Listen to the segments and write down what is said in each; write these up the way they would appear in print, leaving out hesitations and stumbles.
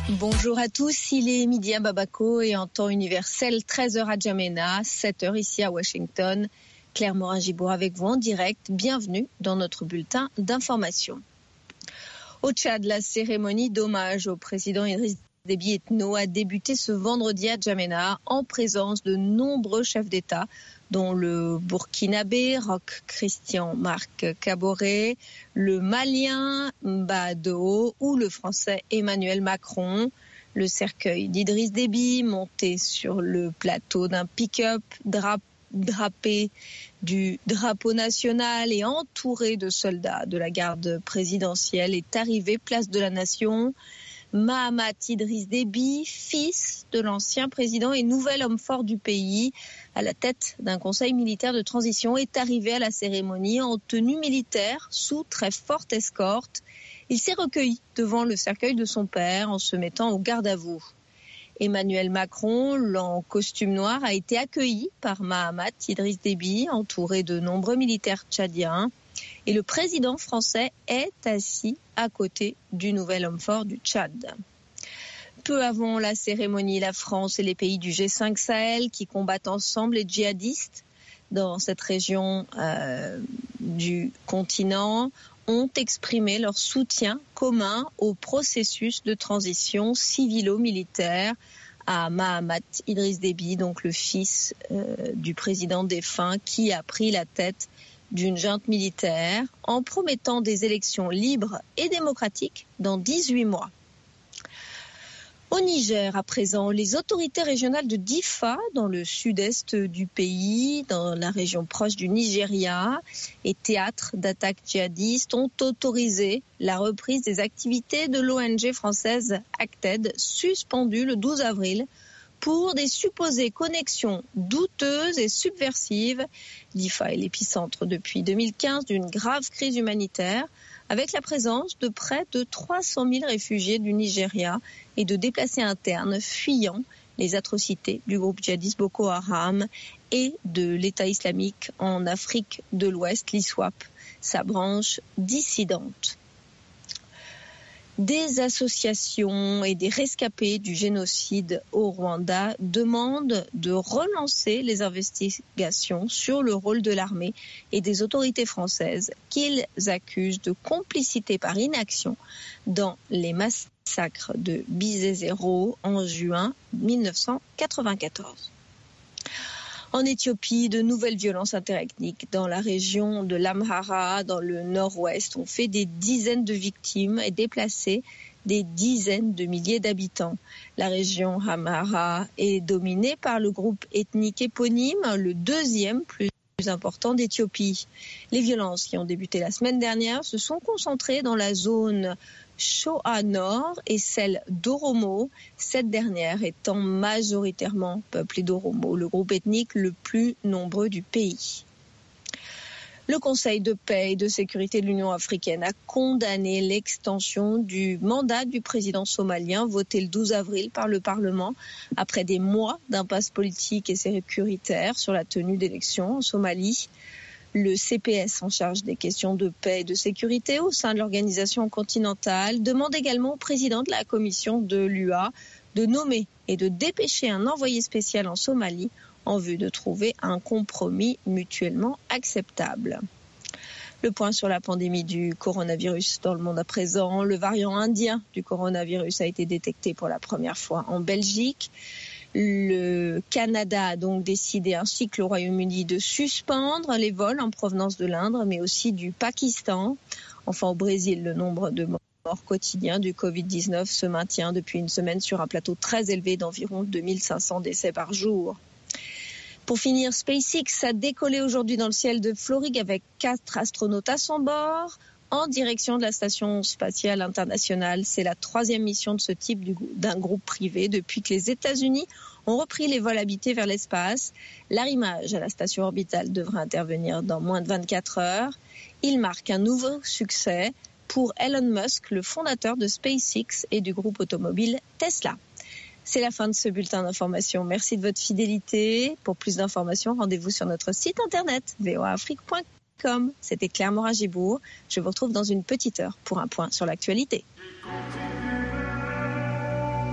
Bonjour à tous, il est midi à Bamako et en temps universel, 13h à N'Djamena, 7h ici à Washington. Claire Morin-Gibour avec vous en direct. Bienvenue dans notre bulletin d'information. Au Tchad, la cérémonie d'hommage au président Idriss Déby Itno a débuté ce vendredi à N'Djamena en présence de nombreux chefs d'État, dont le Burkinabé Roch Christian Marc Kaboré, le Malien Mbado ou le Français Emmanuel Macron. Le cercueil d'Idriss Déby, monté sur le plateau d'un pick-up drapé du drapeau national et entouré de soldats de la garde présidentielle, est arrivé place de la Nation. Mahamat Idriss Déby, fils de l'ancien président et nouvel homme fort du pays, à la tête d'un conseil militaire de transition, est arrivé à la cérémonie en tenue militaire sous très forte escorte. Il s'est recueilli devant le cercueil de son père en se mettant au garde à vous. Emmanuel Macron, en costume noir, a été accueilli par Mahamat Idriss Déby, entouré de nombreux militaires tchadiens. Et le président français est assis à côté du nouvel homme fort du Tchad. Peu avant la cérémonie, la France et les pays du G5 Sahel qui combattent ensemble les djihadistes dans cette région du continent ont exprimé leur soutien commun au processus de transition civilo-militaire à Mahamat Idriss Déby, donc le fils du président défunt qui a pris la tête d'une junte militaire en promettant des élections libres et démocratiques dans 18 mois. Au Niger, à présent, les autorités régionales de Difa, dans le sud-est du pays, dans la région proche du Nigeria, et théâtre d'attaques djihadistes, ont autorisé la reprise des activités de l'ONG française Acted, suspendue le 12 avril, pour des supposées connexions douteuses et subversives. Difa est l'épicentre depuis 2015 d'une grave crise humanitaire, avec la présence de près de 300 000 réfugiés du Nigeria et de déplacés internes fuyant les atrocités du groupe djihadiste Boko Haram et de l'État islamique en Afrique de l'Ouest, l'ISWAP, sa branche dissidente. Des associations et des rescapés du génocide au Rwanda demandent de relancer les investigations sur le rôle de l'armée et des autorités françaises qu'ils accusent de complicité par inaction dans les massacres de Bisesero en juin 1994. En Éthiopie, de nouvelles violences interethniques dans la région de l'Amhara, dans le nord-ouest, ont fait des dizaines de victimes et déplacé des dizaines de milliers d'habitants. La région Amhara est dominée par le groupe ethnique éponyme, le deuxième plus important d'Éthiopie. Les violences qui ont débuté la semaine dernière se sont concentrées dans la zone Shoa Nord et celle d'Oromo, cette dernière étant majoritairement peuplée d'Oromo, le groupe ethnique le plus nombreux du pays. Le Conseil de paix et de sécurité de l'Union africaine a condamné l'extension du mandat du président somalien voté le 12 avril par le Parlement après des mois d'impasse politique et sécuritaire sur la tenue d'élections en Somalie. Le CPS en charge des questions de paix et de sécurité au sein de l'organisation continentale demande également au président de la commission de l'UA de nommer et de dépêcher un envoyé spécial en Somalie en vue de trouver un compromis mutuellement acceptable. Le point sur la pandémie du coronavirus dans le monde à présent. Le variant indien du coronavirus a été détecté pour la première fois en Belgique. Le Canada a donc décidé, ainsi que le Royaume-Uni, de suspendre les vols en provenance de l'Inde, mais aussi du Pakistan. Enfin, au Brésil, le nombre de morts quotidiens du Covid-19 se maintient depuis une semaine sur un plateau très élevé d'environ 2500 décès par jour. Pour finir, SpaceX a décollé aujourd'hui dans le ciel de Floride avec 4 astronautes à son bord en direction de la Station spatiale internationale. C'est la 3e mission de ce type d'un groupe privé depuis que les États-Unis ont repris les vols habités vers l'espace. L'arrimage à la station orbitale devrait intervenir dans moins de 24 heures. Il marque un nouveau succès pour Elon Musk, le fondateur de SpaceX et du groupe automobile Tesla. C'est la fin de ce bulletin d'information. Merci de votre fidélité. Pour plus d'informations, rendez-vous sur notre site internet voaafrique.com. C'était Claire Morin-Gibour. Je vous retrouve dans une petite heure pour un point sur l'actualité.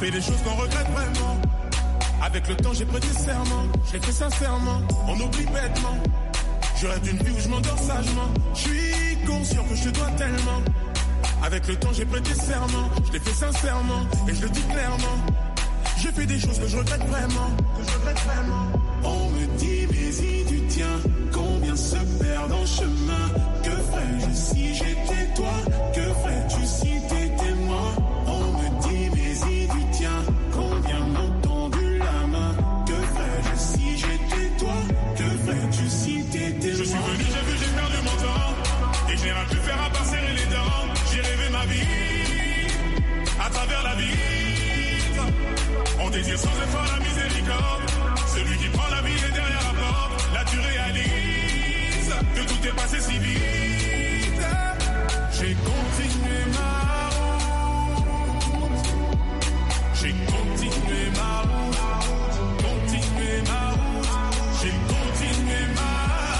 fait des choses qu'on regrette vraiment. Avec le temps j'ai prêté serment, je l'ai fait sincèrement, on oublie bêtement. Je rêve d'une vie où je m'endors sagement. Je suis conscient que je te dois tellement. Avec le temps j'ai prêté serment, je l'ai fait sincèrement et je le dis clairement. Je fais des choses que je regrette vraiment, On me dit mais y du tien, combien se perdent en chemin. Que ferais-je si j'étais toi? Que ferais-tu si t'étais moi? On me dit mais y du tien, combien m'ont tendu la main. Que ferais-je si j'étais toi? Que ferais-tu si t'étais moi? Je suis venu, j'ai vu, j'ai perdu mon temps. Et je n'ai rien pu faire à part serrer les dents. J'ai rêvé ma vie, à travers la vie. On désire sans effort la miséricorde. Celui qui prend la vie est derrière la porte. Là tu réalises que tout est passé si vite. J'ai continué ma route. J'ai continué ma route. Continué ma route. J'ai continué ma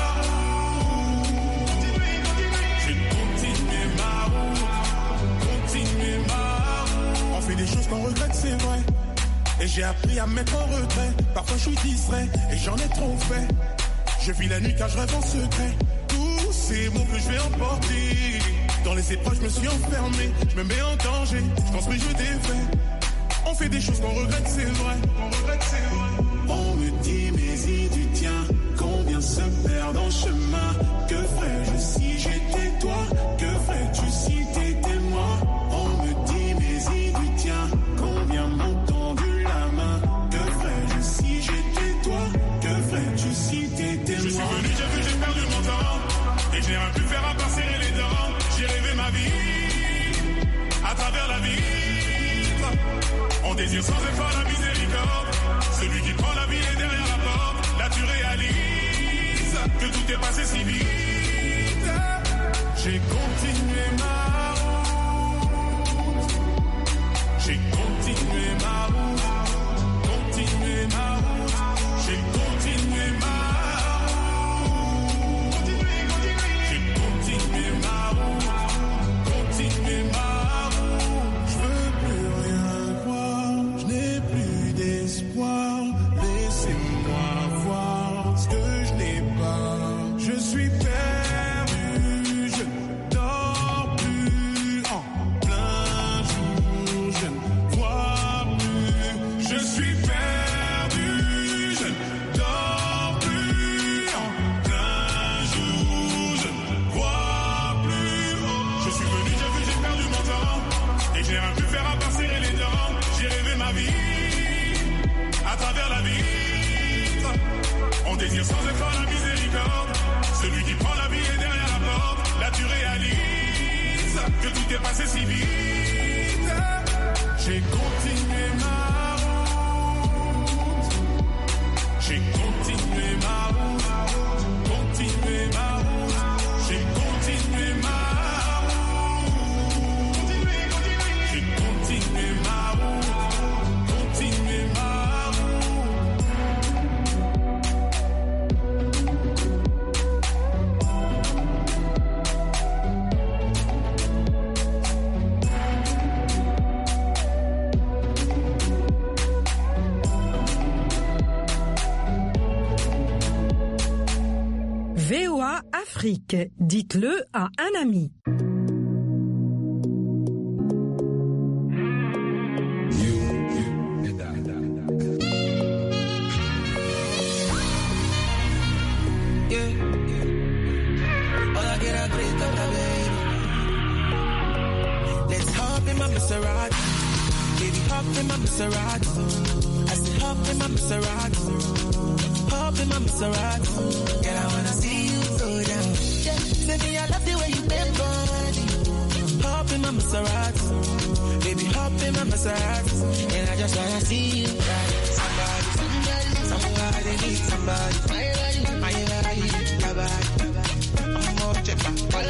route. J'ai continué ma route. Continué ma route. On fait des choses qu'on regrette, c'est vrai. Et j'ai appris à me mettre en retrait. Parfois je suis distrait et j'en ai trop fait. Je vis la nuit car je rêve en secret. Tous ces mots que je vais emporter. Dans les épreuves je me suis enfermé. Je me mets en danger, je construis, je défais. On fait des choses qu'on regrette, c'est vrai. On me dit mais y du tien, combien se perdent en chemin. Que ferais-je si j'étais toi? Que ferais-tu si t'étais moi? On me dit mais y du tien, combien m'ont tendu la main. Que ferais-je si j'étais toi? Que ferais-tu si t'étais moi? Je suis venu, j'ai vu, j'ai perdu mon temps. Et je n'ai rien pu faire à part serrer les dents. J'ai rêvé ma vie, à travers la vie. On désire sans effort la miséricorde. Celui qui prend la vie est derrière la porte. Là tu réalises que tout est passé si vite. J'ai continué ma route. J'ai continué ma route. Continué ma route. J'ai continué ma route. J'ai continué ma route. Continué ma route. Je veux plus rien croire. Je n'ai plus d'espoir. Laissez-moi voir ce que je n'ai pas. Je suis perdu, je ne dors plus en plein jour, je ne vois plus. Je suis perdu, je ne dors plus en plein jour, je ne vois plus. Je suis venu, j'ai vu, j'ai perdu mon temps. Et j'ai rien pu faire à part serrer les dents. J'ai rêvé ma vie, à travers la vie. On désire sans effort la miséricorde. Celui qui prend la vie est derrière la porte. Là tu réalises que tout est passé si vite. J'ai continué ma route. J'ai continué ma route. Continué ma route. J'ai continué ma route. J'ai continué ma route. Continué ma route. VOA Afrique, dites-le à un ami. Let's hop in my Maserati. Baby, hop in my Maserati. I said hop in my Maserati. Hop in my Maserati. Girl, I wanna see you go down. Baby, I love the way you bend body. Hop in my Maserati. Baby, hop in my Maserati. And I just wanna see you ride. Somebody need somebody. My body, your body. I'm more checker.